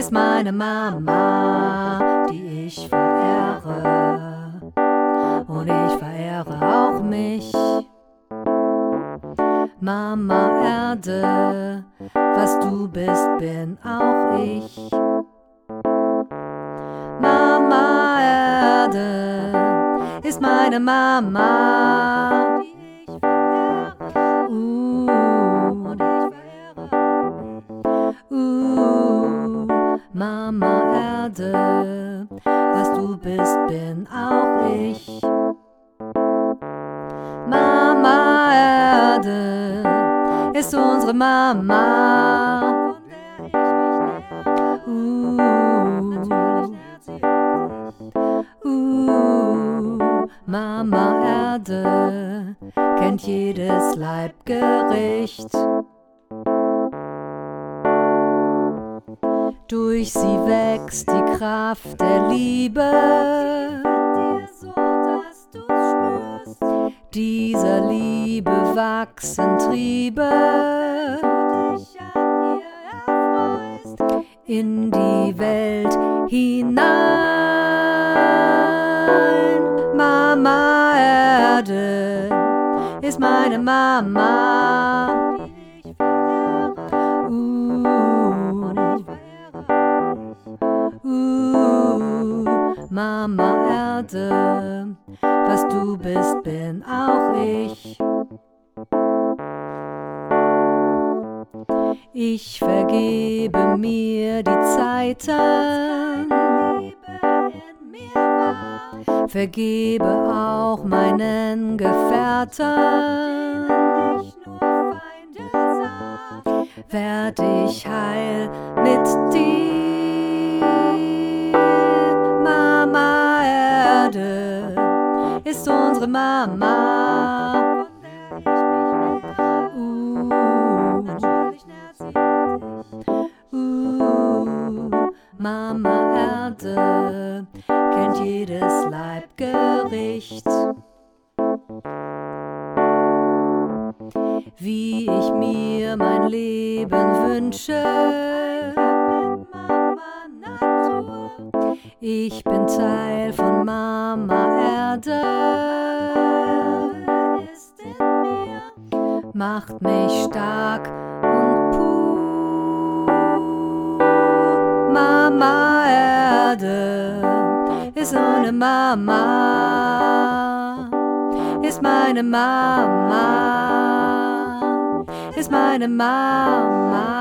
ist meine Mama, die ich verehre. Und ich verehre auch mich. Mama Erde, was du bist, bin auch ich. Mama Erde ist meine Mama, die ich verehre. Und ich verehre. Mama Erde, was du bist, bin auch ich. Mama Erde ist unsere Mama, von der ich mich nähere. Mama Erde kennt jedes Leibgericht. Durch sie wächst die Kraft der Liebe. Dieser Liebe wachsen Triebe, in die Welt hinein. Mama Erde ist meine Mama, die ich verehre. Mama Erde, was du bist, bin auch ich. Ich vergebe mir die Zeiten, vergebe auch meinen Gefährten. Werd ich heil mit dir. Mama Erde ist unsere Mama, Mama Erde kennt jedes Leibgericht. Wie ich mir mein Leben wünsche, ich bin Teil von Mama Erde, macht mich stark und pur. Mama Erde ist eine Mama, ist meine Mama, ist meine Mama.